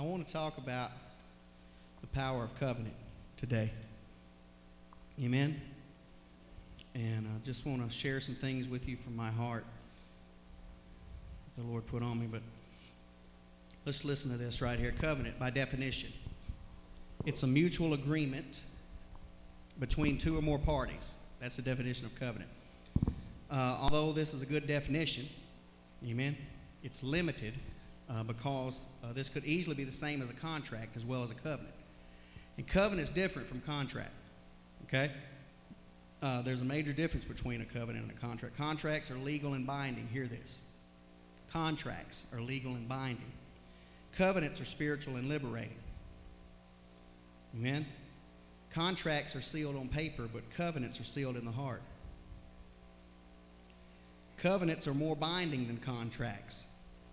want to talk about the power of covenant today. Amen? And I just want to share some things with you from my heart the Lord put on me. But let's listen to this right here. Covenant, by definition, it's a mutual agreement between two or more parties. That's the definition of covenant. Although this is a good definition, amen, it's limited because this could easily be the same as a contract as well as a covenant. And covenant is different from contract, okay? There's a major difference between a covenant and a contract. Contracts are legal and binding. Hear this. Contracts are legal and binding. Covenants are spiritual and liberating. Amen? Contracts are sealed on paper, but covenants are sealed in the heart. Covenants are more binding than contracts.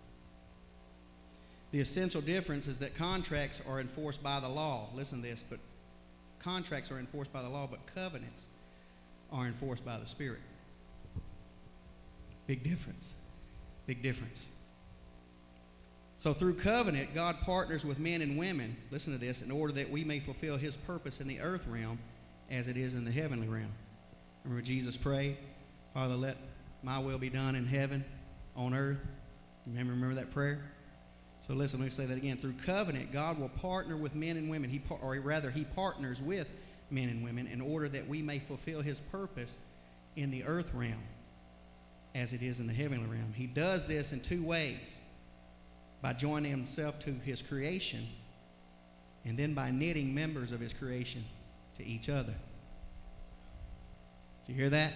The essential difference is that contracts are enforced by the law. Listen to this, but contracts are enforced by the law, but covenants are enforced by the Spirit. Big difference. Big difference. So through covenant, God partners with men and women, listen to this, in order that we may fulfill His purpose in the earth realm as it is in the heavenly realm. Remember Jesus prayed, Father, let my will be done in heaven, on earth. Remember that prayer? So listen, let me say that again. Through covenant, God will partner with men and women. He partners with men and women in order that we may fulfill His purpose in the earth realm as it is in the heavenly realm. He does this in two ways. By joining Himself to His creation, and then by knitting members of His creation to each other. Do you hear that?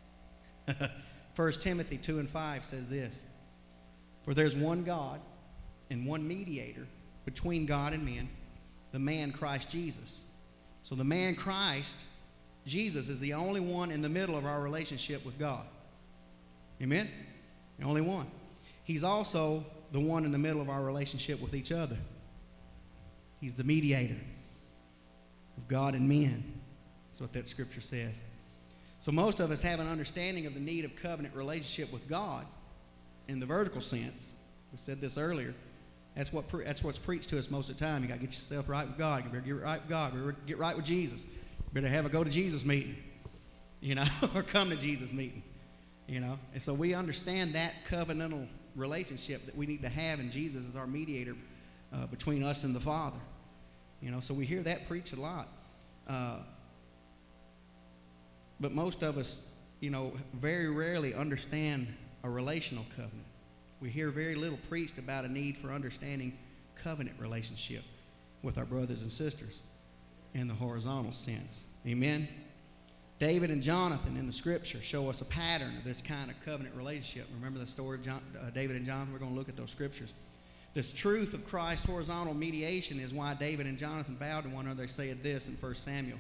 1 Timothy 2:5 says this, for there's one God and one mediator between God and men, the man Christ Jesus. So the man Christ, Jesus, is the only one in the middle of our relationship with God. Amen? The only one. He's also the one in the middle of our relationship with each other. He's the mediator of God and men. That's what that scripture says. So most of us have an understanding of the need of covenant relationship with God in the vertical sense. We said this earlier. That's what's preached to us most of the time. You got to get yourself right with God. You better get right with God. You better get right with Jesus. You better have a go to Jesus meeting, or come to Jesus meeting, And so we understand that covenantal relationship that we need to have, and Jesus is our mediator between us and the Father. So we hear that preached a lot. But most of us, very rarely understand a relational covenant. We hear very little preached about a need for understanding covenant relationship with our brothers and sisters in the horizontal sense. Amen? David and Jonathan in the scripture show us a pattern of this kind of covenant relationship. Remember the story of David and Jonathan? We're going to look at those scriptures. This truth of Christ's horizontal mediation is why David and Jonathan vowed to one another. They said this in 1 Samuel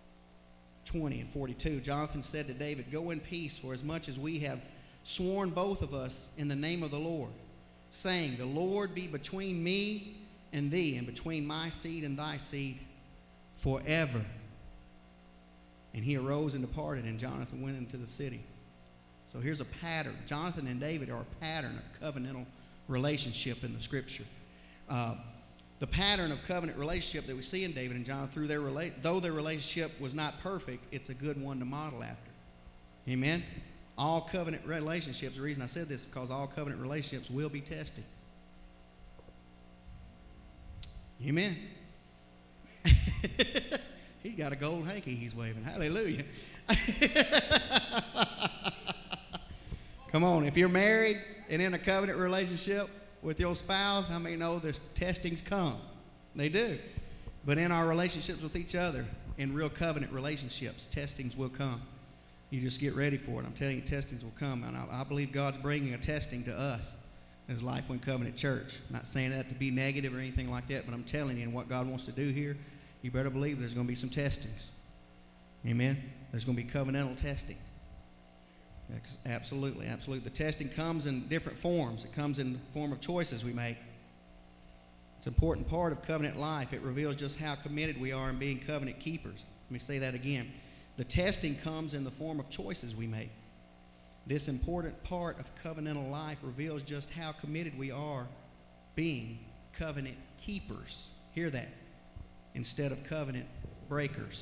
20:42. Jonathan said to David, go in peace, for as much as we have sworn both of us in the name of the Lord, saying, the Lord be between me and thee, and between my seed and thy seed forever. And he arose and departed, and Jonathan went into the city. So here's a pattern. Jonathan and David are a pattern of covenantal relationship in the scripture. The pattern of covenant relationship that we see in David and Jonathan, though their relationship was not perfect, it's a good one to model after. Amen? All covenant relationships, the reason I said this is because all covenant relationships will be tested. Amen? He's got a gold hanky he's waving. Hallelujah. Come on, if you're married and in a covenant relationship with your spouse, how many know there's testings come? They do. But in our relationships with each other, in real covenant relationships, testings will come. You just get ready for it. I'm telling you, testings will come. And I believe God's bringing a testing to us as Lifeway Covenant Church. I'm not saying that to be negative or anything like that, but I'm telling you, and what God wants to do here, you better believe there's going to be some testings. Amen? There's going to be covenantal testing. Absolutely, absolutely. The testing comes in different forms. It comes in the form of choices we make. It's an important part of covenant life. It reveals just how committed we are in being covenant keepers. Let me say that again. The testing comes in the form of choices we make. This important part of covenantal life reveals just how committed we are being covenant keepers. Hear that. Instead of covenant breakers.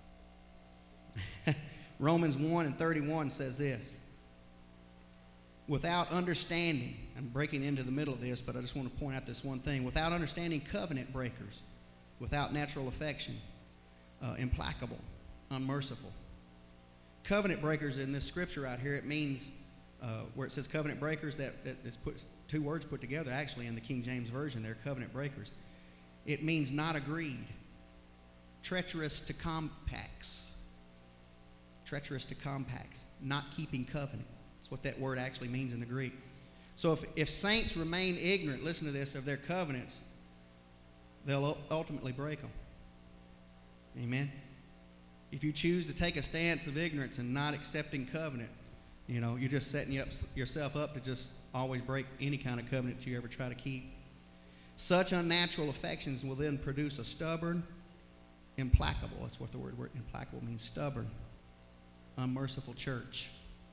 Romans 1:31 says this. Without understanding, I'm breaking into the middle of this, but I just want to point out this one thing. Without understanding, covenant breakers, without natural affection, implacable, unmerciful. Covenant breakers in this scripture out here, it means, where it says covenant breakers, that is two words put together actually in the King James Version. They're covenant breakers. It means not agreed, treacherous to compacts, not keeping covenant. That's what that word actually means in the Greek. So if saints remain ignorant, listen to this, of their covenants, they'll ultimately break them. Amen? If you choose to take a stance of ignorance and not accepting covenant, you're just setting yourself up to just always break any kind of covenant you ever try to keep. Such unnatural affections will then produce a stubborn, implacable, that's what the word implacable means, stubborn, unmerciful church.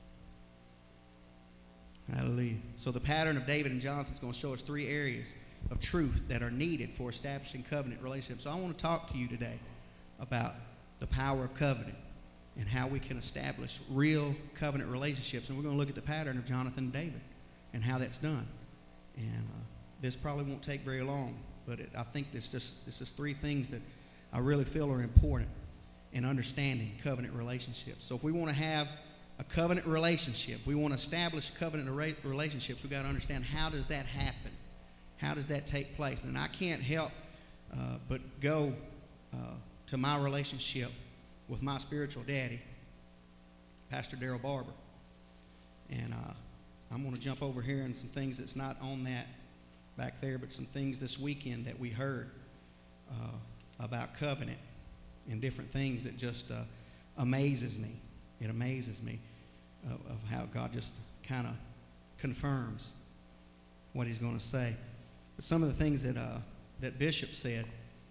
Hallelujah. So the pattern of David and Jonathan is going to show us three areas of truth that are needed for establishing covenant relationships. So I want to talk to you today about the power of covenant and how we can establish real covenant relationships. And we're going to look at the pattern of Jonathan and David and how that's done. And this probably won't take very long, but I think this is three things that I really feel are important in understanding covenant relationships. So if we want to have a covenant relationship, we want to establish covenant relationships, we've got to understand, how does that happen? How does that take place? And I can't help but go to my relationship with my spiritual daddy, Pastor Darrell Barber. And I'm going to jump over here and some things that's not on that back there, but some things this weekend that we heard about covenant and different things that just amazes me. It amazes me of how God just kind of confirms what he's going to say. But some of the things that Bishop said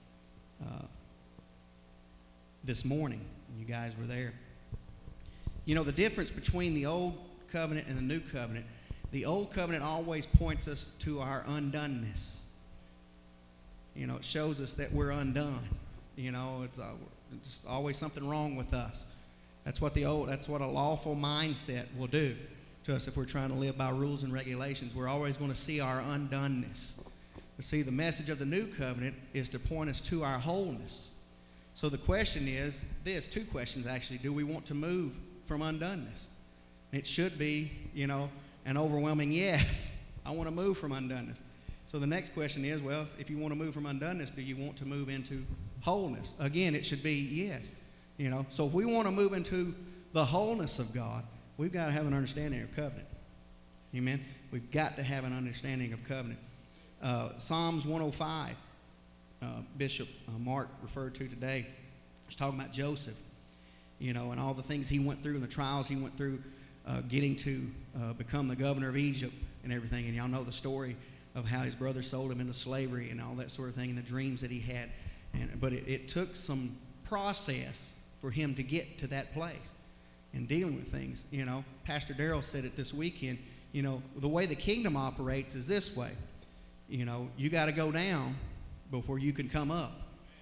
this morning, you guys were there. The difference between the old covenant and the new covenant, the old covenant always points us to our undoneness. It shows us that we're undone. It's just always something wrong with us. That's what a lawful mindset will do to us if we're trying to live by rules and regulations. We're always going to see our undoneness. But see, the message of the new covenant is to point us to our wholeness. So the question is this, two questions actually. Do we want to move from undoneness? It should be, an overwhelming yes. I want to move from undoneness. So the next question is, well, if you want to move from undoneness, do you want to move into wholeness? Again, it should be yes. So if we want to move into the wholeness of God, we've got to have an understanding of covenant. Amen? We've got to have an understanding of covenant. Psalms 105, Bishop Mark referred to today, was talking about Joseph, and all the things he went through and the trials he went through getting to become the governor of Egypt and everything. And y'all know the story of how his brother sold him into slavery and all that sort of thing, and the dreams that he had. But it took some process for him to get to that place in dealing with things. Pastor Darrell said it this weekend. The way the kingdom operates is this way. You got to go down before you can come up.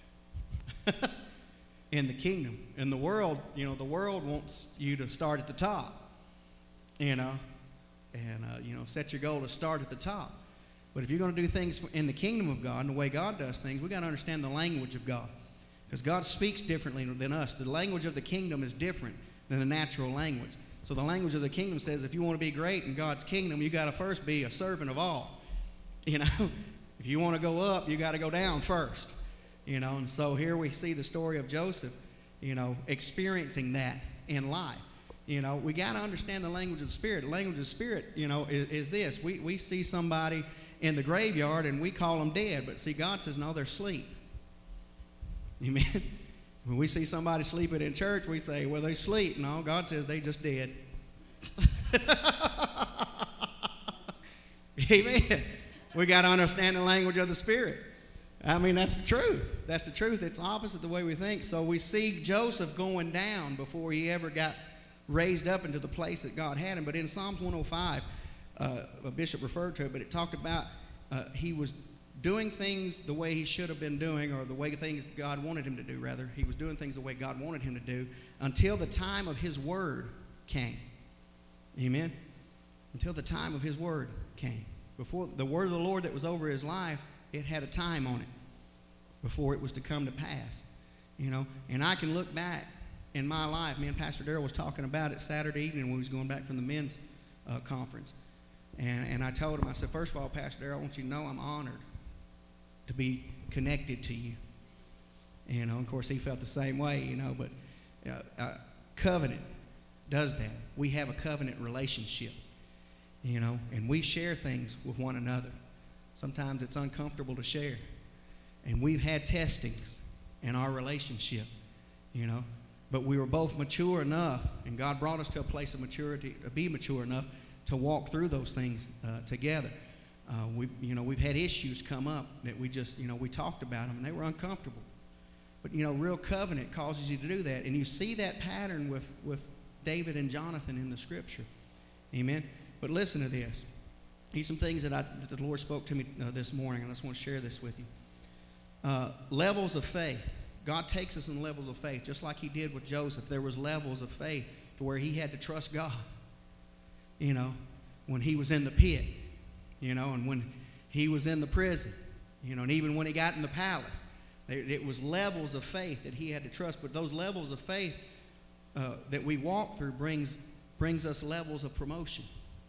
In the kingdom. In the world, the world wants you to start at the top. Set your goal to start at the top. But if you're going to do things in the kingdom of God and the way God does things, we've got to understand the language of God. Because God speaks differently than us. The language of the kingdom is different than the natural language. So the language of the kingdom says if you want to be great in God's kingdom, you got to first be a servant of all. If you want to go up, you got to go down first. And so here we see the story of Joseph, experiencing that in life. We got to understand the language of the Spirit. The language of the Spirit, is this. We see somebody in the graveyard and we call them dead. But see, God says, no, they're asleep. Amen. When we see somebody sleeping in church, we say, well, they sleep. No, God says they just dead. Amen. We got to understand the language of the Spirit. That's the truth. That's the truth. It's opposite the way we think. So we see Joseph going down before he ever got raised up into the place that God had him. But in Psalms 105, a bishop referred to it, but it talked about he was doing things the way he should have been doing, or the way things God wanted him to do, rather. He was doing things the way God wanted him to do until the time of his word came. Amen? Until the time of his word came. Before the word of the Lord that was over his life, it had a time on it before it was to come to pass. You know, and I can look back in my life. Me and Pastor Darrell was talking about it Saturday evening when we was going back from the men's conference. And I told him, I said, first of all, Pastor Darrell, I want you to know I'm honored to be connected to you. You know, of course, he felt the same way, you know, but covenant does that. We have a covenant relationship, you know, and we share things with one another. Sometimes it's uncomfortable to share. And we've had testings in our relationship, you know, but we were both mature enough, and God brought us to a place of maturity, to be mature enough to walk through those things together. We've had issues come up that we just, you know, we talked about them, and they were uncomfortable. But, you know, real covenant causes you to do that. And you see that pattern with David and Jonathan in the Scripture. Amen? But listen to this. These are some things that the Lord spoke to me this morning, and I just want to share this with you. Levels of faith. God takes us in levels of faith, just like he did with Joseph. There was levels of faith to where he had to trust God, you know, when he was in the pit, you know, and when he was in the prison, you know, and even when he got in the palace. It was levels of faith that he had to trust. But those levels of faith that we walk through brings us levels of promotion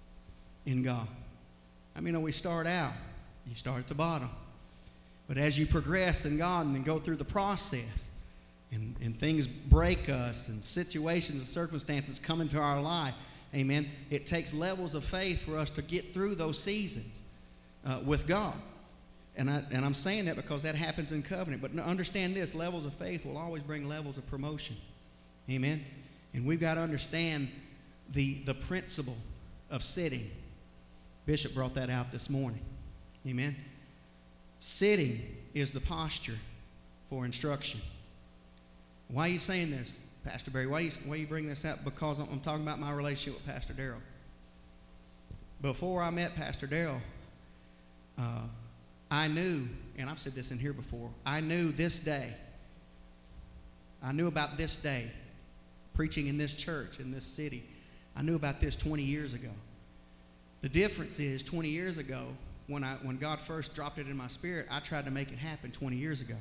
in God. I mean, we start out, you start at the bottom. But as you progress in God and then go through the process, and things break us, and situations and circumstances come into our life, amen, it takes levels of faith for us to get through those seasons with God. And I'm saying that because that happens in covenant. But understand this, levels of faith will always bring levels of promotion. Amen? And we've got to understand the principle of sitting. Bishop brought that out this morning. Amen? Sitting is the posture for instruction. Why are you saying this, Pastor Barry? Why are you bringing this up? Because I'm talking about my relationship with Pastor Darrell. Before I met Pastor Darrell, I knew, and I've said this in here before, I knew this day. I knew about this day, preaching in this church, in this city. I knew about this 20 years ago. The difference is 20 years ago, when God first dropped it in my spirit, I tried to make it happen 20 years ago.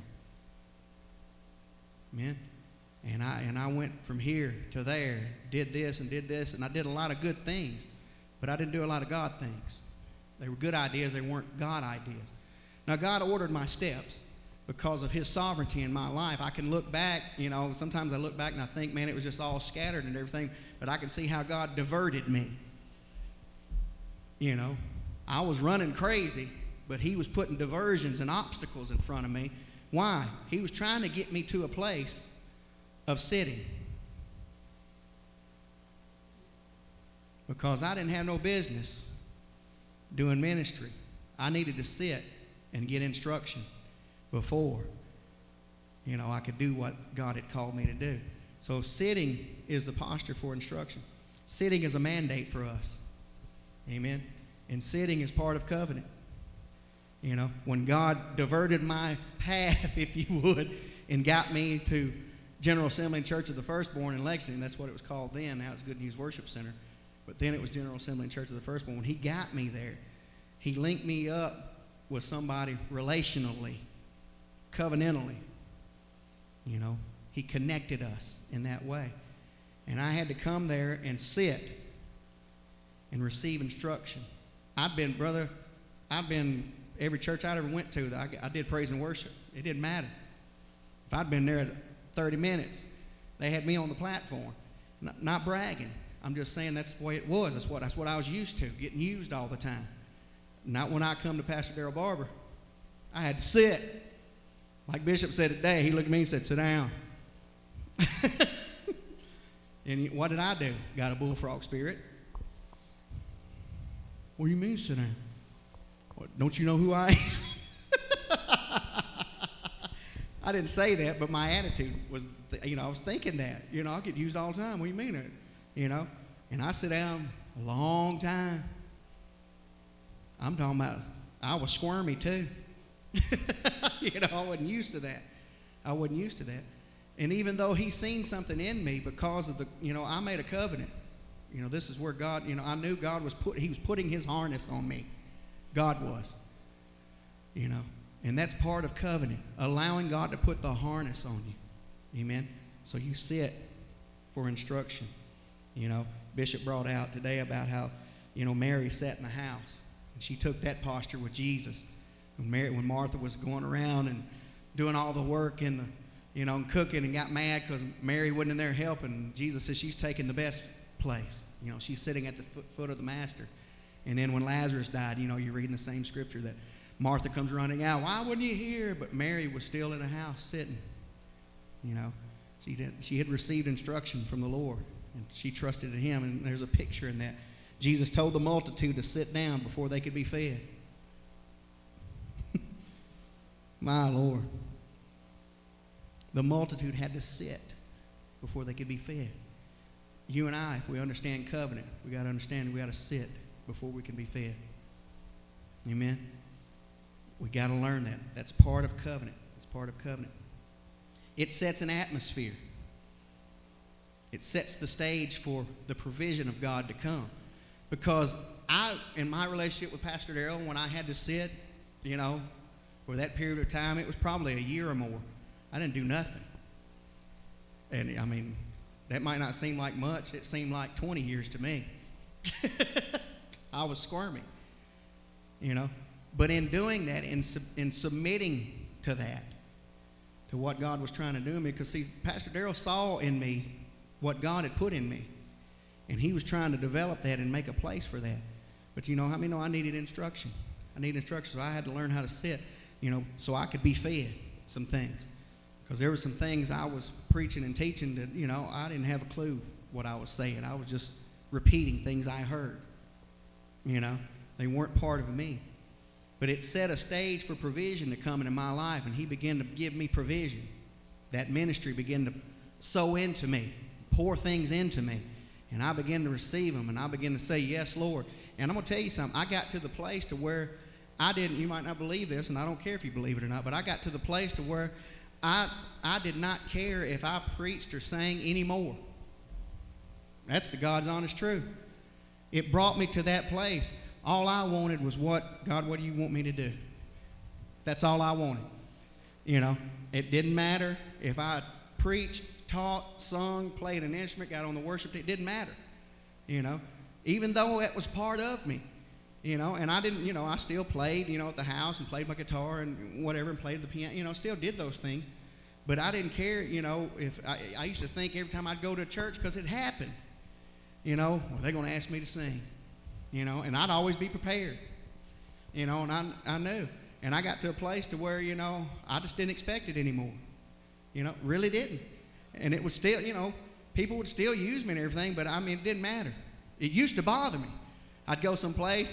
Amen? And I went from here to there, did this, and I did a lot of good things, but I didn't do a lot of God things. They were good ideas, they weren't God ideas. Now, God ordered my steps because of his sovereignty in my life. I can look back, you know, sometimes I look back and I think, man, it was just all scattered and everything, but I can see how God diverted me. You know, I was running crazy, but he was putting diversions and obstacles in front of me. Why? He was trying to get me to a place of sitting. Because I didn't have no business doing ministry. I needed to sit and get instruction before, you know, I could do what God had called me to do. So sitting is the posture for instruction. Sitting is a mandate for us. Amen. And sitting is part of covenant. You know, when God diverted my path, if you would, and got me to General Assembly and Church of the Firstborn in Lexington, that's what it was called then. Now it's Good News Worship Center. But then it was General Assembly and Church of the Firstborn. When he got me there, he linked me up with somebody relationally, covenantally. You know, he connected us in that way. And I had to come there and sit and receive instruction. I've been every church I ever went to, I did praise and worship. It didn't matter. If I'd been there 30 minutes, they had me on the platform. Not bragging. I'm just saying that's the way it was. That's what I was used to, getting used all the time. Not when I come to Pastor Darrell Barber. I had to sit. Like Bishop said today, he looked at me and said, sit down. And what did I do? Got a bullfrog spirit. What do you mean sit down? What, don't you know who I am? I didn't say that, but my attitude was, I was thinking that. I get used all the time. What do you mean? And I sit down a long time. I'm talking about, I was squirmy too. I wasn't used to that. I wasn't used to that. And even though He seen something in me because of I made a covenant. This is where God, I knew God He was putting His harness on me. God was. And that's part of covenant, allowing God to put the harness on you. Amen. So you sit for instruction. Bishop brought out today about how, Mary sat in the house and she took that posture with Jesus. When Martha was going around and doing all the work and cooking and got mad because Mary wasn't in there helping, Jesus says she's taking the best place. She's sitting at the foot of the Master. And then when Lazarus died, you're reading the same scripture that Martha comes running out. Why wasn't you here? But Mary was still in the house sitting. She had received instruction from the Lord, and she trusted in Him. And there's a picture in that. Jesus told the multitude to sit down before they could be fed. My Lord. The multitude had to sit before they could be fed. You and I, if we understand covenant, we got to understand we got to sit before we can be fed. Amen? We got to learn that. That's part of covenant. It's part of covenant. It sets an atmosphere. It sets the stage for the provision of God to come. Because in my relationship with Pastor Darrell, when I had to sit, for that period of time, it was probably a year or more. I didn't do nothing. And that might not seem like much. It seemed like 20 years to me. I was squirming, But in doing that, in submitting to that, to what God was trying to do in me, because see, Pastor Darrell saw in me what God had put in me. And he was trying to develop that and make a place for that. But how many know I needed instruction? I needed instruction, so I had to learn how to sit, so I could be fed some things. Because there were some things I was preaching and teaching that, I didn't have a clue what I was saying. I was just repeating things I heard. They weren't part of me. But it set a stage for provision to come into my life, and He began to give me provision. That ministry began to sow into me, pour things into me, and I began to receive them, and I began to say, yes, Lord. And I'm going to tell you something. I got to the place to where you might not believe this, and I don't care if you believe it or not, but I got to the place to where I did not care if I preached or sang anymore. That's the God's honest truth. It brought me to that place. All I wanted was God, what do you want me to do? That's all I wanted. It didn't matter if I preached, taught, sung, played an instrument, got on the worship team. It didn't matter. Even though it was part of me. And I didn't, I still played, at the house and played my guitar and whatever and played the piano, still did those things. But I didn't care, if I used to think every time I'd go to a church, because it happened, well, they're going to ask me to sing, and I'd always be prepared, and I knew. And I got to a place to where, I just didn't expect it anymore, really didn't. And it was still, people would still use me and everything, but it didn't matter. It used to bother me. I'd go someplace,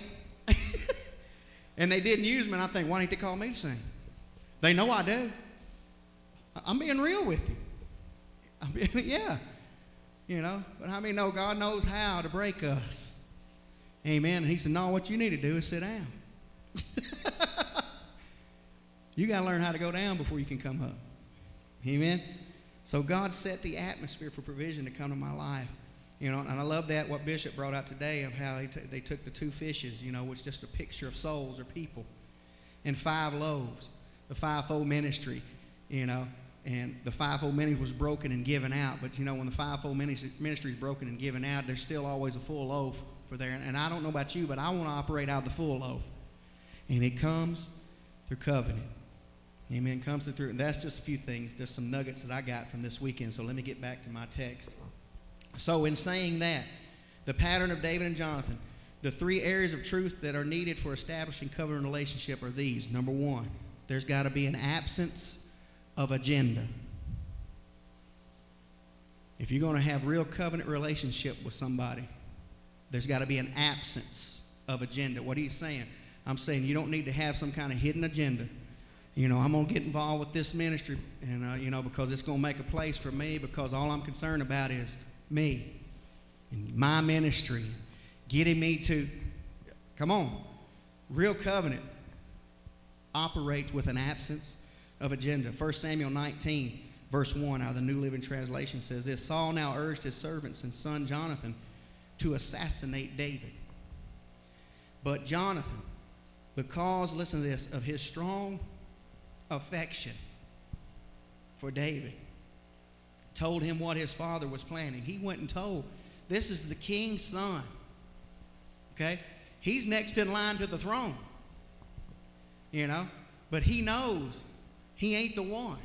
and they didn't use me, and I think, why didn't they call me to sing? They know I do. I'm being real with you. Yeah. But how many know God knows how to break us? Amen. And He said, no, what you need to do is sit down. You got to learn how to go down before you can come up. Amen. So God set the atmosphere for provision to come to my life. And I love that, what Bishop brought out today of how they took the 2 fishes, which is just a picture of souls or people, and 5 loaves, the fivefold ministry, and the fivefold ministry was broken and given out. But, when the fivefold ministry is broken and given out, there's still always a full loaf for there. And I don't know about you, but I want to operate out of the full loaf. And it comes through covenant. Amen. Comes through. And that's just a few things, just some nuggets that I got from this weekend. So let me get back to my text. So in saying that, the pattern of David and Jonathan, the 3 areas of truth that are needed for establishing covenant relationship are these. Number 1, there's got to be an absence of agenda. If you're going to have real covenant relationship with somebody, there's got to be an absence of agenda. What are you saying? I'm saying you don't need to have some kind of hidden agenda. I'm going to get involved with this ministry, and because it's going to make a place for me, because all I'm concerned about is me and my ministry, getting me to, come on, real covenant. operates with an absence of agenda. 1 Samuel 19, verse 1 out of the New Living Translation says this: Saul now urged his servants and son Jonathan to assassinate David. But Jonathan, because, listen to this, of his strong affection for David, told him what his father was planning. He went and told, this is the king's son. Okay? He's next in line to the throne. You know? But he knows he ain't the one.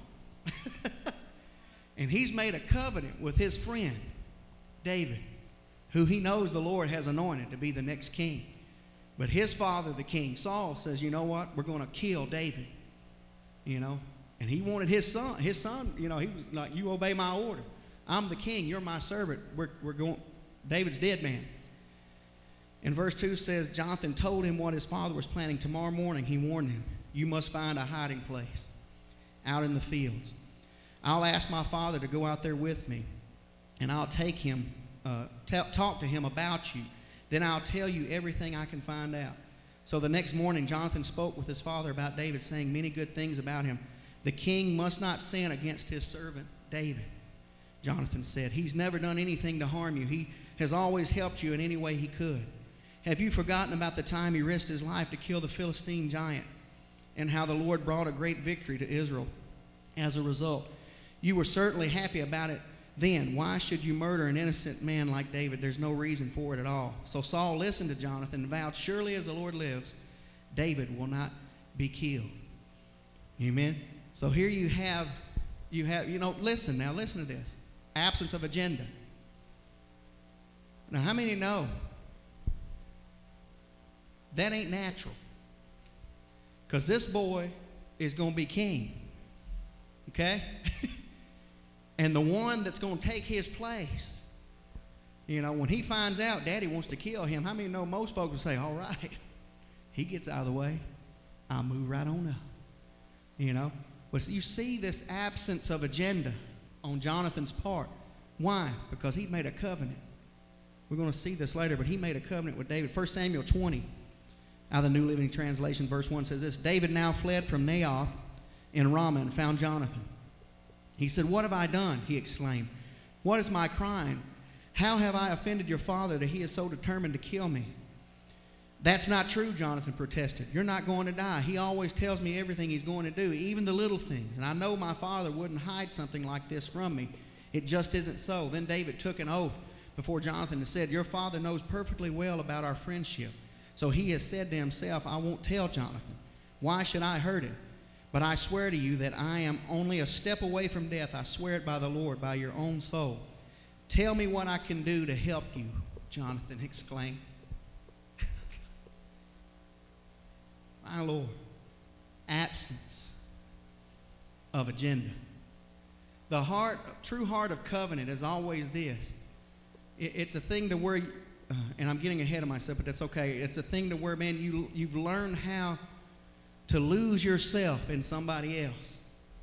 And he's made a covenant with his friend, David, who he knows the Lord has anointed to be the next king. But his father, the king, Saul, says, you know what? We're going to kill David. You know? And he wanted his son. His son, you know, he was like, you obey my order. I'm the king. You're my servant. We're going. David's dead man. And verse 2 says, Jonathan told him what his father was planning. Tomorrow morning, he warned him, you must find a hiding place out in the fields. I'll ask my father to go out there with me, and I'll take him, talk to him about you. Then I'll tell you everything I can find out. So the next morning, Jonathan spoke with his father about David, saying many good things about him. The king must not sin against his servant David. Jonathan said, he's never done anything to harm you. He has always helped you in any way he could. Have you forgotten about the time he risked his life to kill the Philistine giant, and how the Lord brought a great victory to Israel as a result? You were certainly happy about it then. Why should you murder an innocent man like David? There's no reason for it at all. So Saul listened to Jonathan and vowed, surely as the Lord lives, David will not be killed. Amen? So here you have, listen to this. Absence of agenda. Now, how many know that ain't natural? Because this boy is going to be king. Okay? And the one that's going to take his place, you know, when he finds out Daddy wants to kill him, how many know most folks will say, all right, he gets out of the way, I'll move right on up. You know? But you see this absence of agenda on Jonathan's part. Why? Because he made a covenant. We're going to see this later, but he made a covenant with David. 1 Samuel 20, out of the New Living Translation, verse 1 says this: David now fled from Naioth in Ramah and found Jonathan. He said, what have I done? He exclaimed. What is my crime? How have I offended your father that he is so determined to kill me? That's not true, Jonathan protested. You're not going to die. He always tells me everything he's going to do, even the little things. And I know my father wouldn't hide something like this from me. It just isn't so. Then David took an oath before Jonathan and said, your father knows perfectly well about our friendship. So he has said to himself, I won't tell Jonathan. Why should I hurt him? But I swear to you that I am only a step away from death. I swear it by the Lord, by your own soul. Tell me what I can do to help you, Jonathan exclaimed. My Lord, absence of agenda. The true heart of covenant is always this. It's a thing to where, and I'm getting ahead of myself, but that's okay. It's a thing to where, man, you've learned how to lose yourself in somebody else.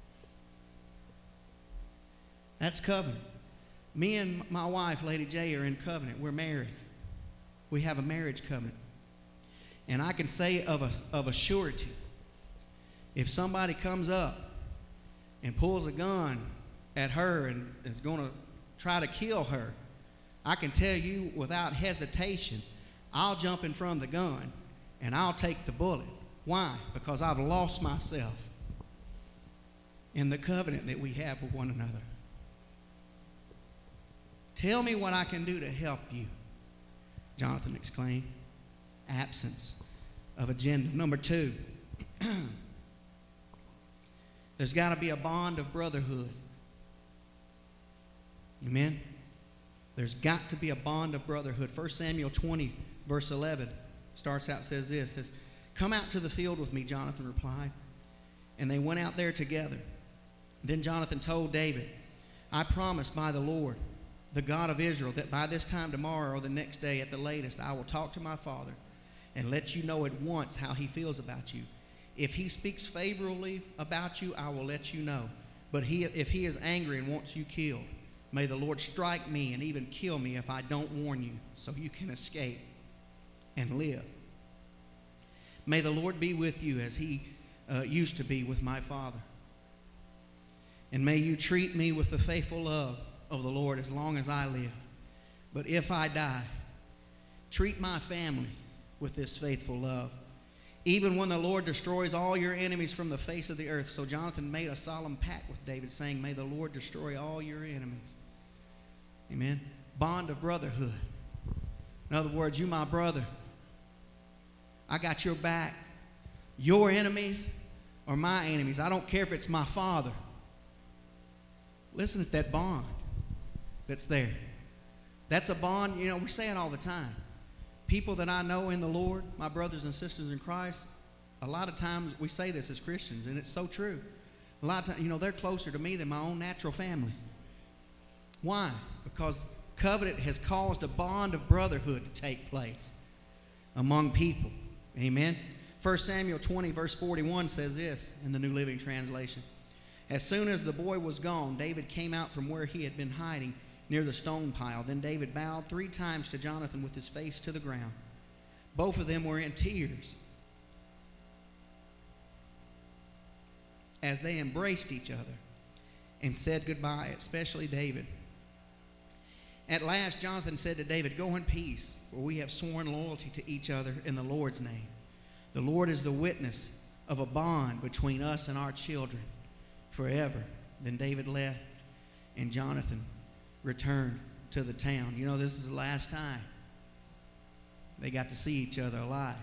That's covenant. Me and my wife, Lady J, are in covenant. We're married. We have a marriage covenant. And I can say of a surety, if somebody comes up and pulls a gun at her and is going to try to kill her, I can tell you without hesitation, I'll jump in front of the gun and I'll take the bullet. Why? Because I've lost myself in the covenant that we have with one another. Tell me what I can do to help you, Jonathan exclaimed. Absence of agenda. Number 2, there's got to be a bond of brotherhood. Amen? There's got to be a bond of brotherhood. 1 Samuel 20, verse 11 starts out, says this, says, come out to the field with me, Jonathan replied. And they went out there together. Then Jonathan told David, I promise by the Lord, the God of Israel, that by this time tomorrow or the next day at the latest, I will talk to my father and let you know at once how he feels about you. If he speaks favorably about you, I will let you know. But if he is angry and wants you killed, may the Lord strike me and even kill me if I don't warn you, so you can escape and live. May the Lord be with you as he used to be with my father. And may you treat me with the faithful love of the Lord as long as I live. But if I die, treat my family with this faithful love, even when the Lord destroys all your enemies from the face of the earth. So Jonathan made a solemn pact with David, saying, may the Lord destroy all your enemies. Amen. Bond of brotherhood. In other words, you my brother. I got your back. Your enemies are my enemies. I don't care if it's my father. Listen to that bond that's there. That's a bond, we say it all the time. People that I know in the Lord, my brothers and sisters in Christ, a lot of times we say this as Christians, and it's so true. A lot of times, they're closer to me than my own natural family. Why? Because covenant has caused a bond of brotherhood to take place among people. Amen. 1 Samuel 20, verse 41 says this in the New Living Translation. As soon as the boy was gone, David came out from where he had been hiding near the stone pile. Then David bowed 3 times to Jonathan with his face to the ground. Both of them were in tears as they embraced each other and said goodbye, especially David. At last, Jonathan said to David, go in peace, for we have sworn loyalty to each other in the Lord's name. The Lord is the witness of a bond between us and our children forever. Then David left, and Jonathan returned to the town. This is the last time they got to see each other alive.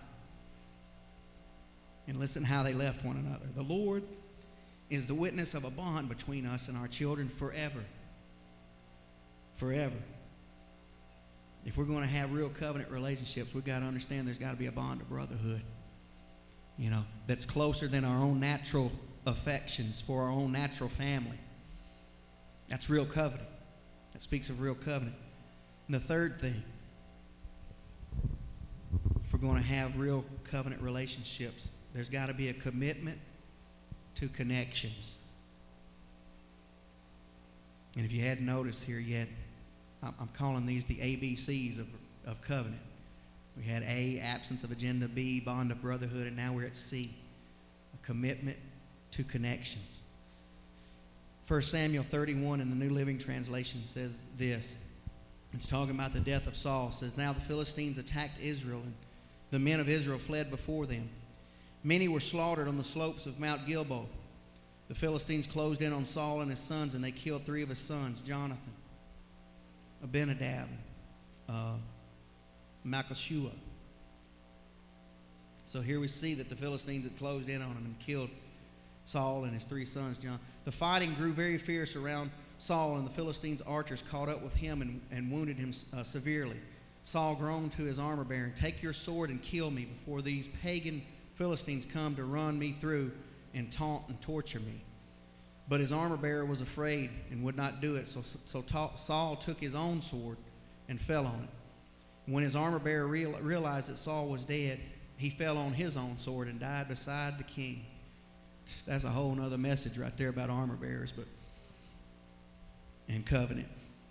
And listen how they left one another. The Lord is the witness of a bond between us and our children forever. Forever. If we're going to have real covenant relationships, we've got to understand there's got to be a bond of brotherhood, that's closer than our own natural affections for our own natural family. That's real covenant. That speaks of real covenant. And the third thing, if we're going to have real covenant relationships, there's got to be a commitment to connections. And if you hadn't noticed here yet, I'm calling these the ABCs of covenant. We had A, absence of agenda; B, bond of brotherhood; and now we're at C, a commitment to connections. 1 Samuel 31 in the New Living Translation says this. It's talking about the death of Saul. It says, now the Philistines attacked Israel, and the men of Israel fled before them. Many were slaughtered on the slopes of Mount Gilboa. The Philistines closed in on Saul and his sons, and they killed 3 of his sons, Jonathan, Abinadab, Malchishua. So here we see that the Philistines had closed in on him and killed Saul and his 3 sons, John. The fighting grew very fierce around Saul, and the Philistines' archers caught up with him and wounded him severely. Saul groaned to his armor-bearer, take your sword and kill me before these pagan Philistines come to run me through and taunt and torture me. But his armor-bearer was afraid and would not do it, so Saul took his own sword and fell on it. When his armor-bearer realized that Saul was dead, he fell on his own sword and died beside the king. That's a whole other message right there about armor-bearers, and covenant.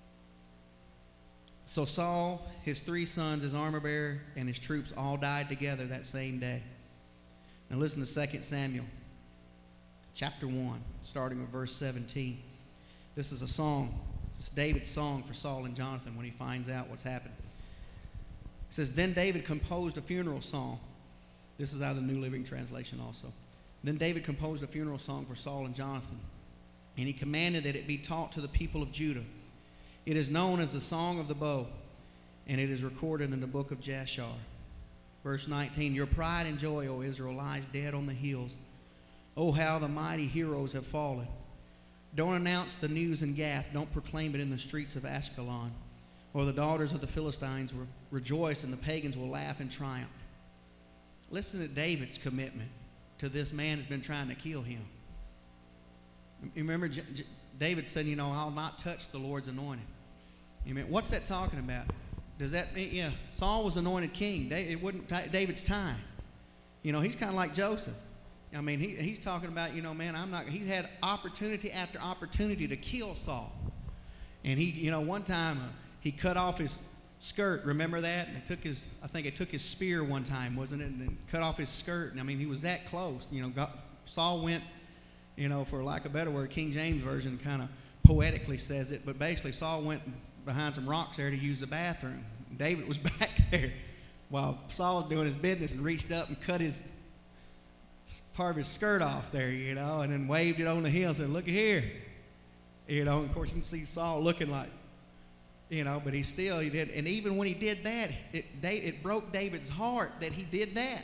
So Saul, his 3 sons, his armor-bearer, and his troops all died together that same day. Now listen to 2 Samuel chapter 1, starting with verse 17. This is a song. It's David's song for Saul and Jonathan when he finds out what's happened. It says, then David composed a funeral song. This is out of the New Living Translation also. Then David composed a funeral song for Saul and Jonathan, and he commanded that it be taught to the people of Judah. It is known as the Song of the Bow, and it is recorded in the book of Jashar. Verse 19, your pride and joy, O Israel, lies dead on the hills. Oh, how the mighty heroes have fallen. Don't announce the news in Gath. Don't proclaim it in the streets of Ashkelon. Or the daughters of the Philistines will rejoice, and the pagans will laugh in triumph. Listen to David's commitment to this man who's been trying to kill him. You remember David said, I'll not touch the Lord's anointed. Amen. What's that talking about? Does that mean, Saul was anointed king. It wasn't David's time. He's kind of like Joseph. I mean, he's talking about, he's had opportunity after opportunity to kill Saul. And one time he cut off his skirt. Remember that? And I think it took his spear one time, wasn't it? And cut off his skirt. And I mean, he was that close. Saul went, for lack of a better word, King James Version kind of poetically says it, but basically Saul went behind some rocks there to use the bathroom. David was back there while Saul was doing his business and reached up and cut his part of his skirt off there, and then waved it on the hill and said, look here. And of course you can see Saul looking like, but he did. And even when he did that, it broke David's heart that he did that.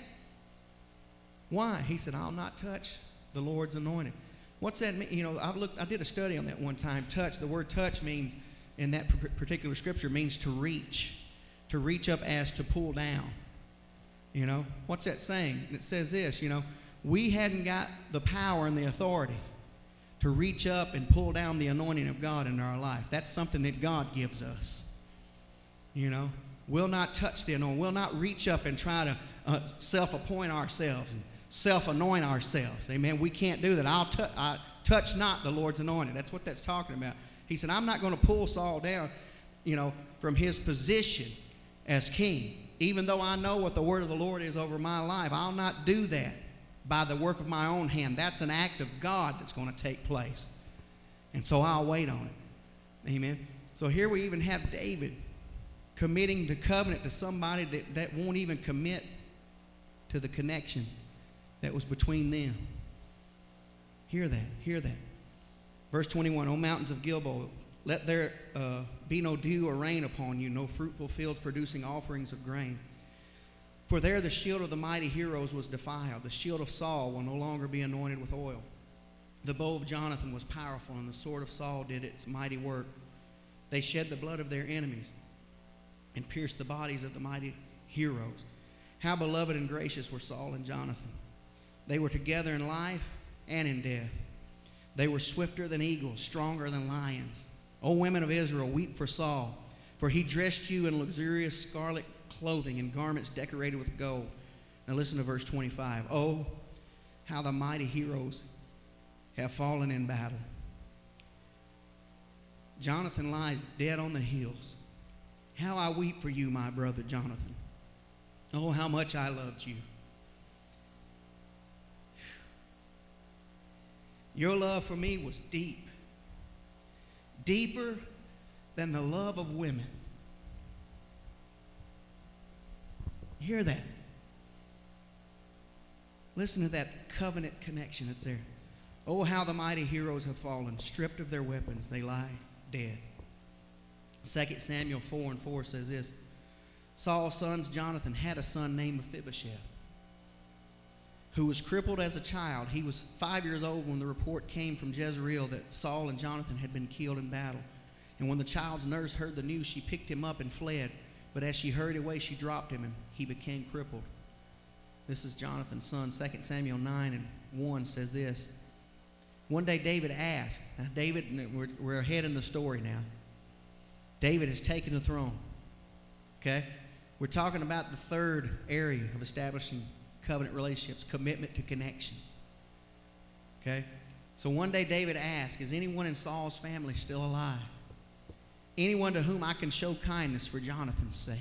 Why? He said, I'll not touch the Lord's anointed. What's that mean? I did a study on that one time. Touch, the word touch means, in that particular scripture, means to reach up as to pull down. What's that saying? It says this, we hadn't got the power and the authority to reach up and pull down the anointing of God in our life. That's something that God gives us. We'll not touch the anointing. We'll not reach up and try to self-appoint ourselves and self-anoint ourselves. Amen. We can't do that. I touch not the Lord's anointed. That's what that's talking about. He said, I'm not going to pull Saul down, from his position as king. Even though I know what the word of the Lord is over my life, I'll not do that by the work of my own hand. That's an act of God that's going to take place. And so I'll wait on it. Amen. So here we even have David committing the covenant to somebody that won't even commit to the connection that was between them. Hear that. Verse 21, O mountains of Gilboa, let there be no dew or rain upon you, no fruitful fields producing offerings of grain. For there the shield of the mighty heroes was defiled. The shield of Saul will no longer be anointed with oil. The bow of Jonathan was powerful, and the sword of Saul did its mighty work. They shed the blood of their enemies and pierced the bodies of the mighty heroes. How beloved and gracious were Saul and Jonathan. They were together in life and in death. They were swifter than eagles, stronger than lions. O women of Israel, weep for Saul, for he dressed you in luxurious scarlet clothing and garments decorated with gold. Now listen to verse 25. Oh, how the mighty heroes have fallen in battle. Jonathan lies dead on the hills. How I weep for you, my brother Jonathan. Oh, how much I loved you. Your love for me was deep, deeper than the love of women. Hear that. Listen to that covenant connection that's there. Oh, how the mighty heroes have fallen. Stripped of their weapons, they lie dead. 2 Samuel 4:4 says this. Saul's sons, Jonathan, had a son named Mephibosheth, who was crippled as a child. He was 5 years old when the report came from Jezreel that Saul and Jonathan had been killed in battle. And when the child's nurse heard the news, she picked him up and fled. But as she hurried away, she dropped him, and he became crippled. This is Jonathan's son. 2 Samuel 9:1 says this. One day David asked. Now David, we're ahead in the story now. David has taken the throne. Okay? We're talking about the third area of establishing covenant relationships, commitment to connections. Okay? So one day David asked, is anyone in Saul's family still alive? Anyone to whom I can show kindness for Jonathan's sake?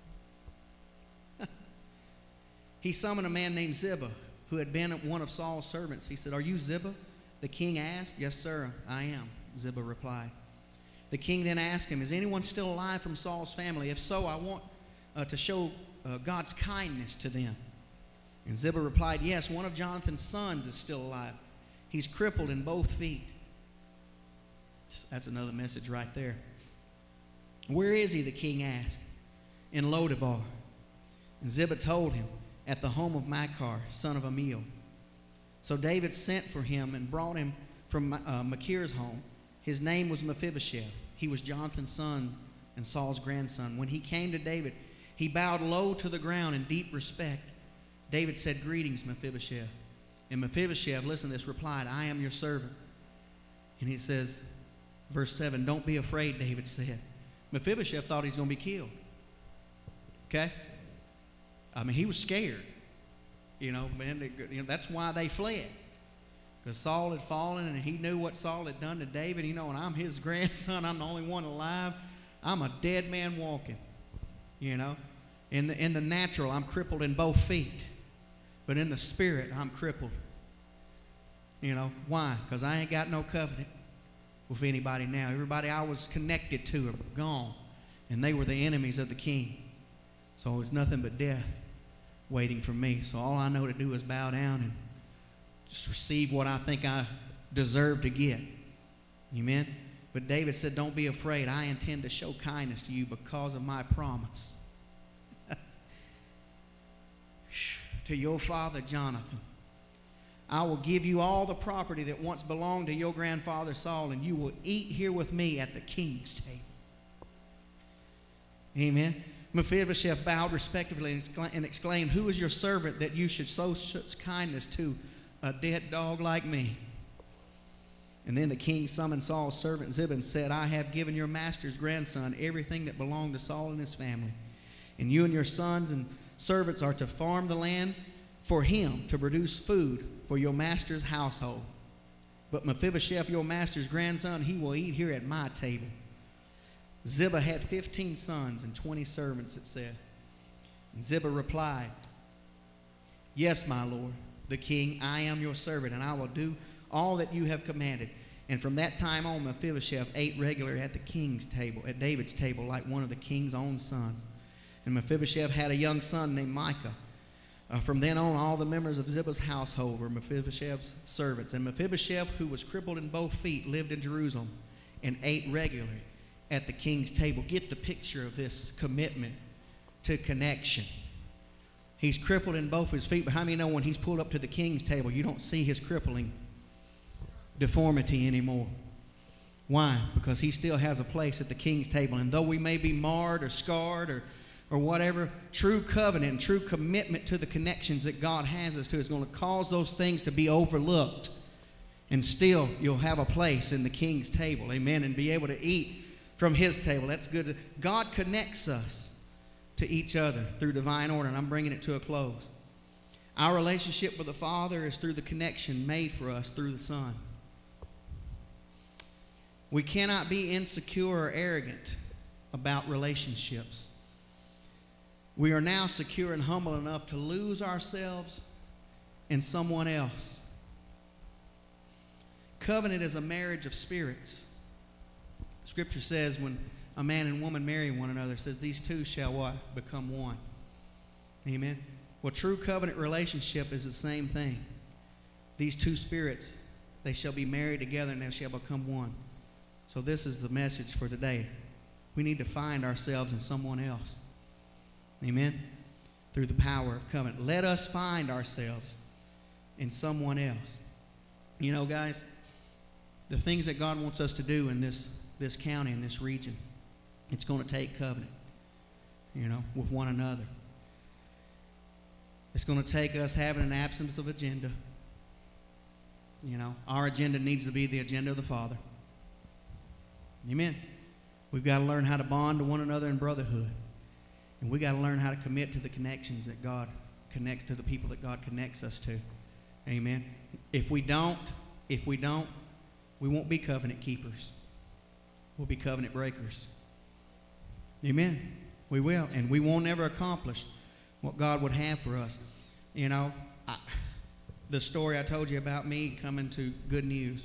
He summoned a man named Ziba, who had been one of Saul's servants. He said, are you Ziba? The king asked. Yes, sir, I am, Ziba replied. The king then asked him, is anyone still alive from Saul's family? If so, I want to show God's kindness to them. And Ziba replied, yes, one of Jonathan's sons is still alive. He's crippled in both feet. That's another message right there. Where is he? The king asked. In Lodebar. And Ziba told him, at the home of Machir, son of Amiel. So David sent for him and brought him from Machir's home. His name was Mephibosheth. He was Jonathan's son and Saul's grandson. When he came to David, he bowed low to the ground in deep respect. David said, greetings, Mephibosheth. And Mephibosheth, listen to this, replied, I am your servant. And he says, verse 7, don't be afraid, David said. Mephibosheth thought he was going to be killed. Okay? I mean, he was scared. That's why they fled. Because Saul had fallen, and he knew what Saul had done to David. And I'm his grandson. I'm the only one alive. I'm a dead man walking. In the natural, I'm crippled in both feet. But in the spirit, I'm crippled. You know, why? Because I ain't got no covenant with anybody now. Everybody I was connected to are gone, and they were the enemies of the king. So it's nothing but death waiting for me. So all I know to do is bow down and just receive what I think I deserve to get. Amen? But David said, don't be afraid. I intend to show kindness to you because of my promise to your father Jonathan. I will give you all the property that once belonged to your grandfather Saul, and you will eat here with me at the king's table. Amen. Mephibosheth bowed respectfully and exclaimed, who is your servant that you should show such kindness to a dead dog like me? And then the king summoned Saul's servant Ziba and said, I have given your master's grandson everything that belonged to Saul and his family. And you and your sons and servants are to farm the land for him to produce food for your master's household. But Mephibosheth, your master's grandson, he will eat here at my table. Ziba had 15 sons and 20 servants, it said. And Ziba replied, yes, my lord, the king, I am your servant, and I will do all that you have commanded. And from that time on, Mephibosheth ate regularly at the king's table, at David's table, like one of the king's own sons. And Mephibosheth had a young son named Micah. From then on, all the members of Ziba's household were Mephibosheth's servants. And Mephibosheth, who was crippled in both feet, lived in Jerusalem and ate regularly at the king's table. Get the picture of this commitment to connection. He's crippled in both his feet, but how many know when he's pulled up to the king's table, you don't see his crippling deformity anymore? Why? Because he still has a place at the king's table. And though we may be marred or scarred or whatever, true covenant and true commitment to the connections that God has us to is going to cause those things to be overlooked. And still, you'll have a place in the king's table, amen, and be able to eat from his table. That's good. God connects us to each other through divine order, and I'm bringing it to a close. Our relationship with the Father is through the connection made for us through the Son. We cannot be insecure or arrogant about relationships. We are now secure and humble enough to lose ourselves in someone else. Covenant is a marriage of spirits. Scripture says when a man and woman marry one another, it says these two shall what? Become one. Amen. Well, true covenant relationship is the same thing. These two spirits, they shall be married together and they shall become one. So this is the message for today. We need to find ourselves in someone else. Amen? Through the power of covenant. Let us find ourselves in someone else. You know, guys, the things that God wants us to do in this county, in this region, it's going to take covenant, you know, with one another. It's going to take us having an absence of agenda. You know, our agenda needs to be the agenda of the Father. Amen. We've got to learn how to bond to one another in brotherhood. And we've got to learn how to commit to the connections that God connects to, the people that God connects us to. Amen. If we don't, we won't be covenant keepers. We'll be covenant breakers. Amen. We will. And we won't ever accomplish what God would have for us. You know, the story I told you about me coming to Good News,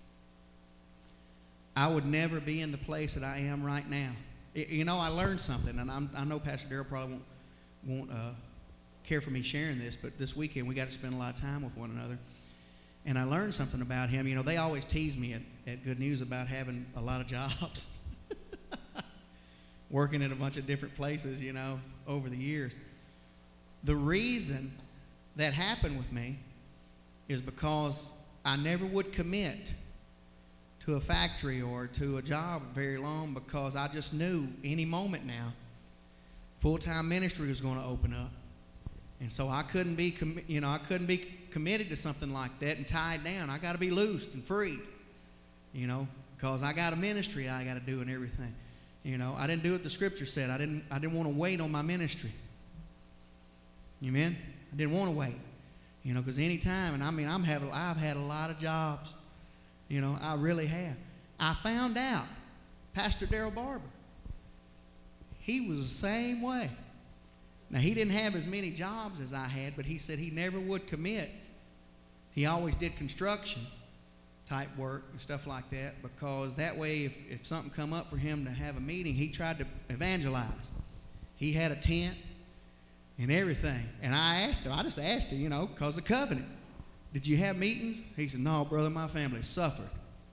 I would never be in the place that I am right now. You know, I learned something, and I know Pastor Darrell probably won't care for me sharing this, but this weekend we got to spend a lot of time with one another. And I learned something about him. You know, they always tease me at Good News about having a lot of jobs. Working in a bunch of different places, you know, over the years. The reason that happened with me is because I never would commit to a factory or to a job very long, because I just knew any moment now full-time ministry was going to open up. And so I couldn't be committed to something like that and tied down. I got to be loosed and free, you know, because I got a ministry I got to do and everything. You know, I didn't do what the Scripture said. I didn't want to wait on my ministry. Amen? I didn't want to wait, you know, because any time, and I mean, I've had a lot of jobs. You know, I really have. I found out Pastor Darrell Barber, he was the same way. Now, he didn't have as many jobs as I had, but he said he never would commit. he always did construction type work and stuff like that, because that way if something come up for him to have a meeting, he tried to evangelize. He had a tent and everything. And I just asked him, because of covenant. Did you have meetings? He said, no, brother, my family suffered.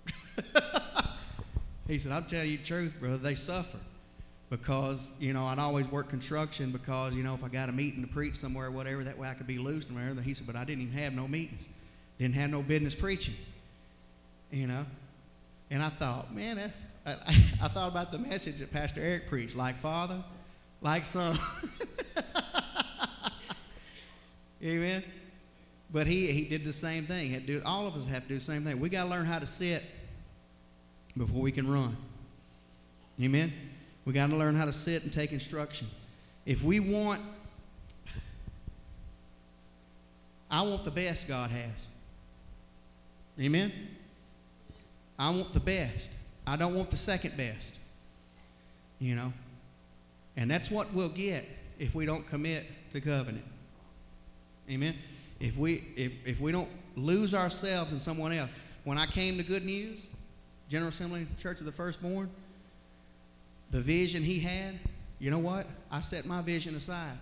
He said, I'll tell you the truth, brother, they suffer. Because, I'd always work construction because, if I got a meeting to preach somewhere or whatever, that way I could be loose and whatever. He said, but I didn't even have no meetings. Didn't have no business preaching. And I thought, man, I thought about the message that Pastor Eric preached, like Father, like Son. Amen. But he did the same thing. All of us have to do the same thing. We got to learn how to sit before we can run. Amen. We got to learn how to sit and take instruction. I want the best God has. Amen. I want the best. I don't want the second best. And that's what we'll get if we don't commit to covenant. Amen. If we don't lose ourselves in someone else. When I came to Good News, General Assembly Church of the Firstborn, the vision he had, you know what? I set my vision aside.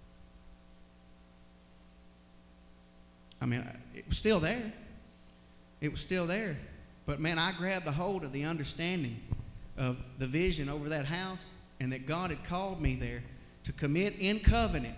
It was still there. It was still there. But man, I grabbed a hold of the understanding of the vision over that house, and that God had called me there to commit in covenant,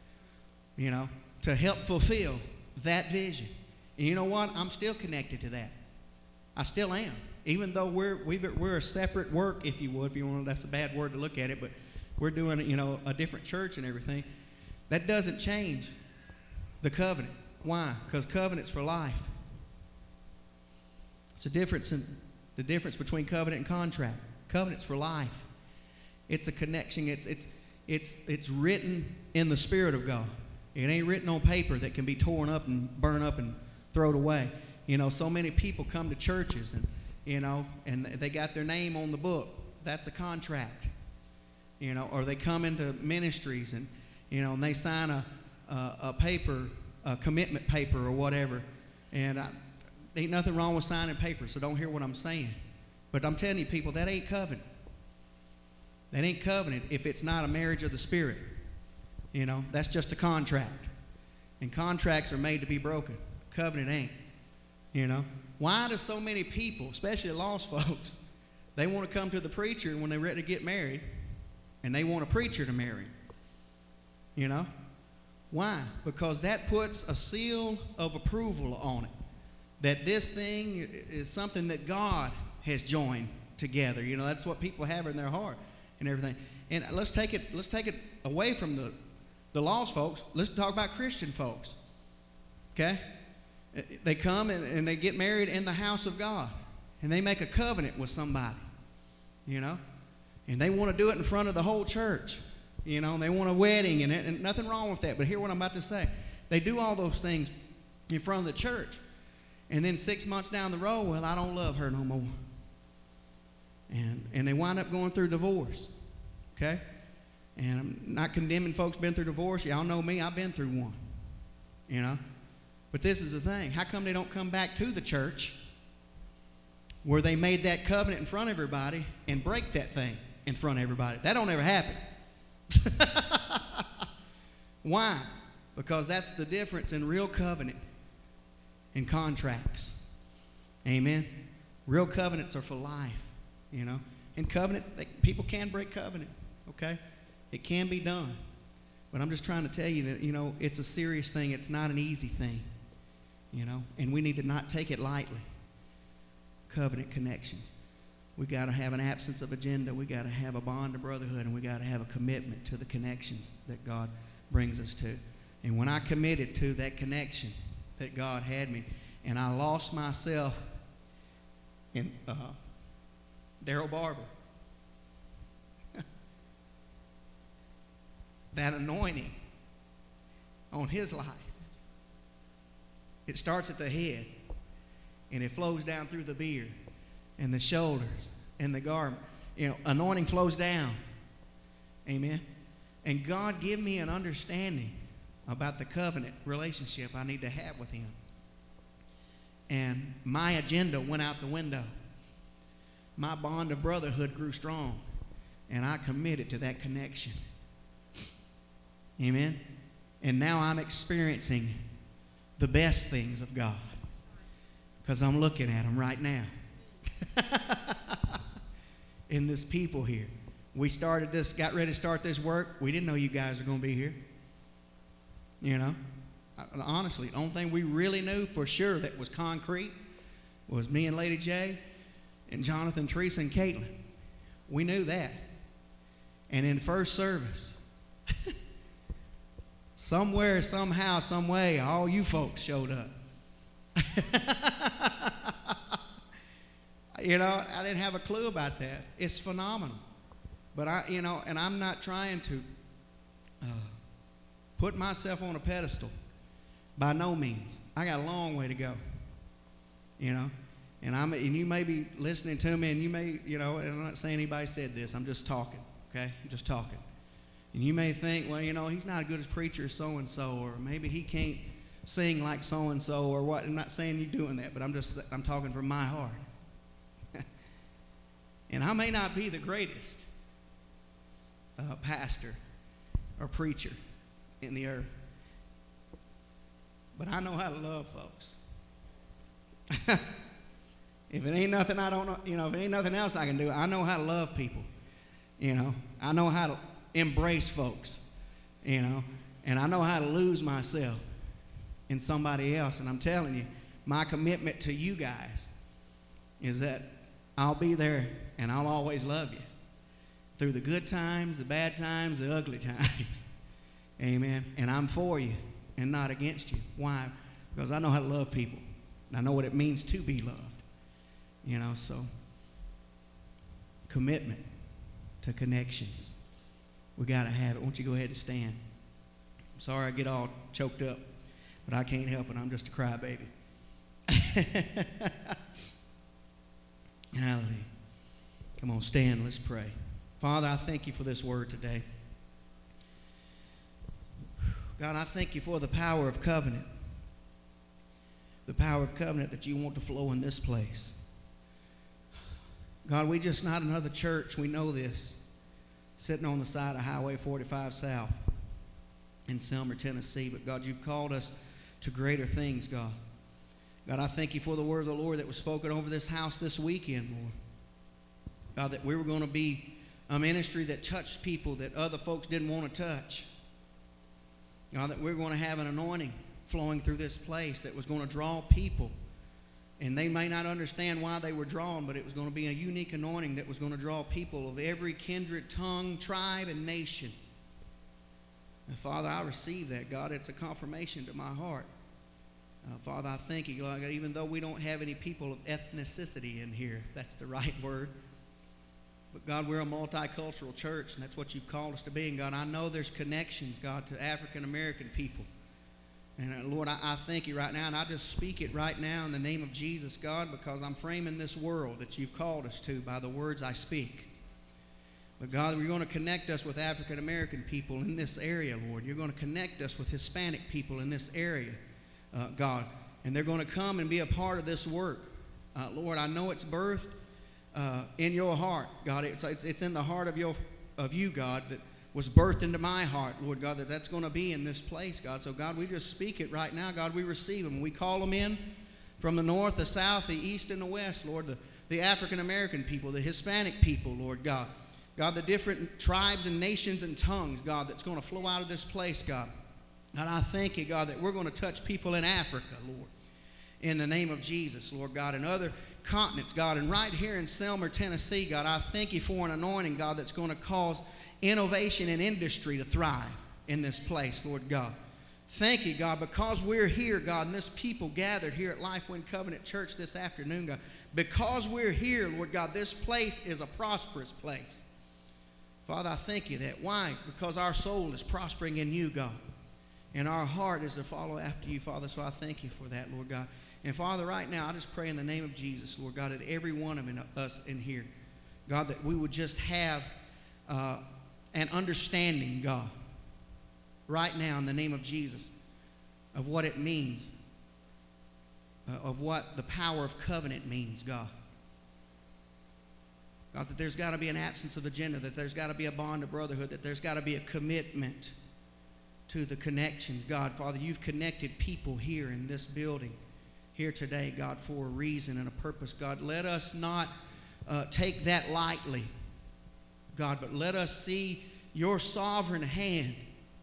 to help fulfill that vision. And you know what? I'm still connected to that. I still am. Even though we're a separate work, if you want, that's a bad word to look at it, but we're doing, a different church and everything. That doesn't change the covenant. Why? Because covenant's for life. It's the difference between covenant and contract. Covenant's for life. It's a connection. It's written in the Spirit of God. It ain't written on paper that can be torn up and burned up and thrown away. So many people come to churches and they got their name on the book. That's a contract. Or they come into ministries and and they sign a paper, a commitment paper or whatever. And ain't nothing wrong with signing paper, so don't hear what I'm saying. But I'm telling you, people, that ain't covenant. That ain't covenant if it's not a marriage of the Spirit. That's just a contract. And contracts are made to be broken. Covenant ain't. Why do so many people, especially lost folks, they want to come to the preacher when they're ready to get married, and they want a preacher to marry? Why? Because that puts a seal of approval on it. That this thing is something that God has joined together. That's what people have in their heart and everything. And let's take it away from the lost folks. Let's talk about Christian folks. Okay? They come and they get married in the house of God. And they make a covenant with somebody. And they want to do it in front of the whole church. And they want a wedding and nothing wrong with that. But hear what I'm about to say. They do all those things in front of the church. And then 6 months down the road, well, I don't love her no more. And they wind up going through divorce. Okay? And I'm not condemning folks been through divorce. Y'all know me. I've been through one. But this is the thing. How come they don't come back to the church where they made that covenant in front of everybody and break that thing in front of everybody? That don't ever happen. Why? Because that's the difference in real covenant and contracts. Amen. Real covenants are for life, And covenants, people can break covenant, okay? It can be done. But I'm just trying to tell you that, it's a serious thing. It's not an easy thing, And we need to not take it lightly. Covenant connections. We got to have an absence of agenda. We got to have a bond of brotherhood, and we got to have a commitment to the connections that God brings us to. And when I committed to that connection that God had me, and I lost myself in Daryl Barber, that anointing on his life, it starts at the head, and it flows down through the beard and the shoulders and the garment. Anointing flows down. Amen. And God give me an understanding about the covenant relationship I need to have with him. and my agenda went out the window. My bond of brotherhood grew strong, and I committed to that connection. Amen? And now I'm experiencing the best things of God because I'm looking at them right now. In this people here. We started this, got ready to start this work. We didn't know you guys were going to be here. You know? Honestly, the only thing we really knew for sure that was concrete was me and Lady J and Jonathan, Teresa, and Caitlin. We knew that. And in first service, somewhere, somehow, some way, all you folks showed up. You know, I didn't have a clue about that. It's phenomenal. But and I'm not trying to put myself on a pedestal. By no means. I got a long way to go. You know, and you may be listening to me, and you may, and I'm not saying anybody said this. I'm just talking. Okay, I'm just talking. And you may think, well, he's not as good as preacher as so and so, or maybe he can't sing like so and so, or what. I'm not saying you're doing that, but I'm talking from my heart. And I may not be the greatest pastor or preacher in the earth, but I know how to love folks. If it ain't nothing I don't know, if it ain't nothing else I can do, I know how to love people. I know how to embrace folks, and I know how to lose myself in somebody else. And I'm telling you, my commitment to you guys is that I'll be there and I'll always love you through the good times, the bad times, the ugly times. Amen. And I'm for you and not against you. Why? Because I know how to love people. And I know what it means to be loved. So commitment to connections. We got to have it. Won't you go ahead and stand? I'm sorry I get all choked up, but I can't help it. I'm just a crybaby. Hallelujah. Come on, stand. Let's pray. Father, I thank you for this word today. God, I thank you for the power of covenant. The power of covenant that you want to flow in this place. God, we just not another church. We know this. Sitting on the side of Highway 45 South in Selmer, Tennessee. But God, you've called us to greater things, God. God, I thank you for the word of the Lord that was spoken over this house this weekend, Lord. God, that we were going to be a ministry that touched people that other folks didn't want to touch. God, that we're going to have an anointing flowing through this place that was going to draw people. And they may not understand why they were drawn, but it was going to be a unique anointing that was going to draw people of every kindred, tongue, tribe, and nation. And Father, I receive that, God. It's a confirmation to my heart. Father, I thank you, God, even though we don't have any people of ethnicity in here, if that's the right word. But God, we're a multicultural church, and that's what you've called us to be. And God, I know there's connections, God, to African-American people. And Lord, I thank you right now, and I just speak it right now in the name of Jesus, God, because I'm framing this world that you've called us to by the words I speak. But God, you're going to connect us with African-American people in this area, Lord. You're going to connect us with Hispanic people in this area, God. And they're going to come and be a part of this work. Lord, I know it's birthed in your heart, God. It's in the heart of you, God, that was birthed into my heart, Lord God, that's going to be in this place, God. So, God, we just speak it right now. God, we receive them. We call them in from the north, the south, the east, and the west, Lord, the African-American people, the Hispanic people, Lord God. God, the different tribes and nations and tongues, God, that's going to flow out of this place, God. God, I thank you, God, that we're going to touch people in Africa, Lord, in the name of Jesus, Lord God, and other continents, God, and right here in Selmer, Tennessee, God, I thank you for an anointing, God, that's going to cause innovation and industry to thrive in this place, Lord God. Thank you, God, because we're here, God, and this people gathered here at Lifewind Covenant Church this afternoon, God. Because we're here, Lord God, this place is a prosperous place. Father, I thank you that. Why? Because our soul is prospering in you, God. And our heart is to follow after you, Father. So I thank you for that, Lord God. And Father, right now, I just pray in the name of Jesus, Lord God, that every one of us in here, God, that we would just have an understanding, God, right now in the name of Jesus, of what it means of what the power of covenant means, God. God, that there's got to be an absence of agenda, that there's got to be a bond of brotherhood, that there's got to be a commitment to the connections. God, Father, you've connected people here in this building, here today, God, for a reason and a purpose. God, let us not take that lightly, God, but let us see your sovereign hand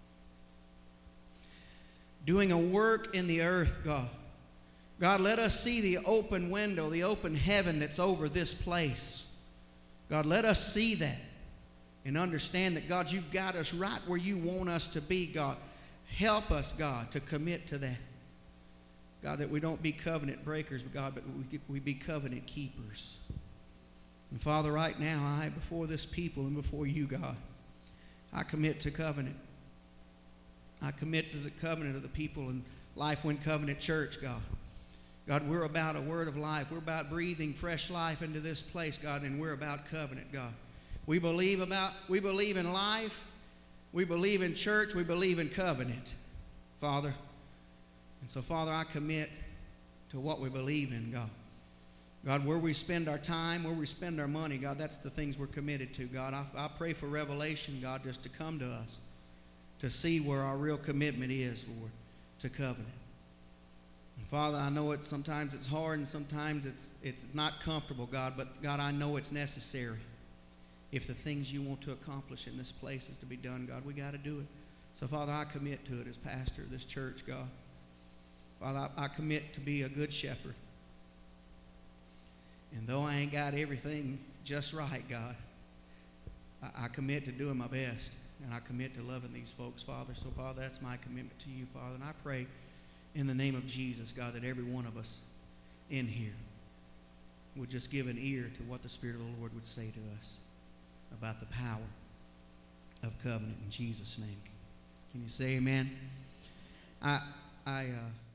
doing a work in the earth, God. God, let us see the open window, the open heaven that's over this place. God, let us see that and understand that, God, you've got us right where you want us to be, God. Help us, God, to commit to that. God, that we don't be covenant breakers, God, but we be covenant keepers. And Father, right now, before this people and before you, God, I commit to covenant. I commit to the covenant of the people in Life Wind Covenant Church, God. God, we're about a word of life. We're about breathing fresh life into this place, God, and we're about covenant, God. We believe in life. We believe in church. We believe in covenant, Father. And so, Father, I commit to what we believe in, God. God, where we spend our time, where we spend our money, God, that's the things we're committed to, God. I pray for revelation, God, just to come to us, to see where our real commitment is, Lord, to covenant. And Father, I know sometimes it's hard and sometimes it's not comfortable, God, but God, I know it's necessary. If the things you want to accomplish in this place is to be done, God, we got to do it. So, Father, I commit to it as pastor of this church, God. Father, I commit to be a good shepherd. And though I ain't got everything just right, God, I commit to doing my best. And I commit to loving these folks, Father. So, Father, that's my commitment to you, Father. And I pray in the name of Jesus, God, that every one of us in here would just give an ear to what the Spirit of the Lord would say to us about the power of covenant in Jesus' name. Can you say amen? I